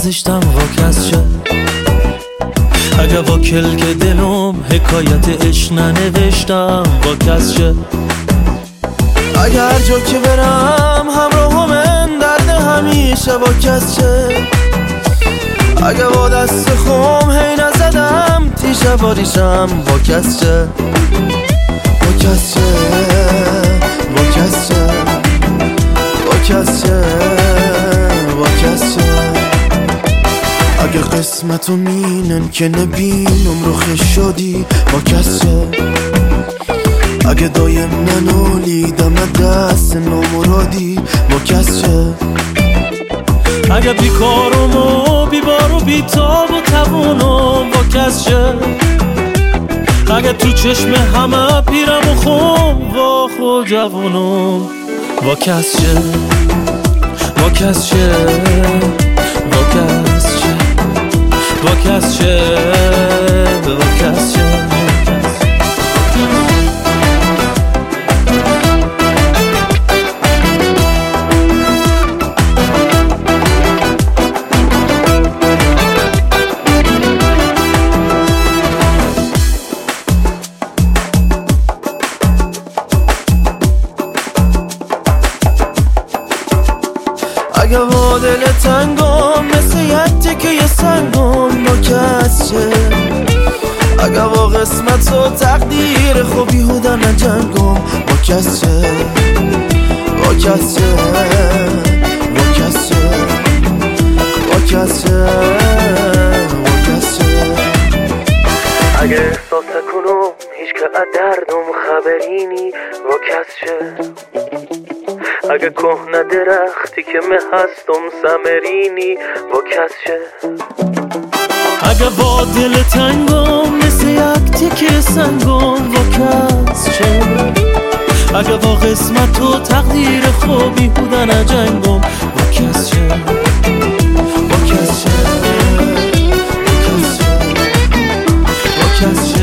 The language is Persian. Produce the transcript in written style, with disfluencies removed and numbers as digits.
زشتم واکس شه. اگه واکل که دلم حکایت عشق ننوشتم واکس شه. اگه هر جا که برم همراه من درد همیشه واکس شه. اگه با دست خم هی نزدم تیشه باریشم واکس شه. واکس شه واکس شه واکس شه واکس شه. اگه قسمتو مینن که نبینم رو خشادی واکس شه. اگه دایم ننالیدم دست نامرادی واکس شه. اگه بیکارم و بیبار و بیتاب و توانم واکس شه. اگه تو چشم همه پیرم و خم واخ و جوانم واکس شه. واکس شه واکس شه واکس شه واکس شه. اگه با دل تنگم مثل یک تکه سنگم واکس شه. اگه با قسمت و تقدیر خوبی هودا نجنگم واکس شه. واکس شه واکس شه واکس شه واکس شه. اگه احساس کنم هیچ که از دردم خبری نی واکس شه. اگه کهنه درختی که من هستم ثمرینی واکس شه. اگه با دل تنگم مثل یک تکه سنگم واکس شه. اگه با قسمت و تقدیر خوبی بودن جنگم واکس شه. واکس شه واکس شه واکس شه.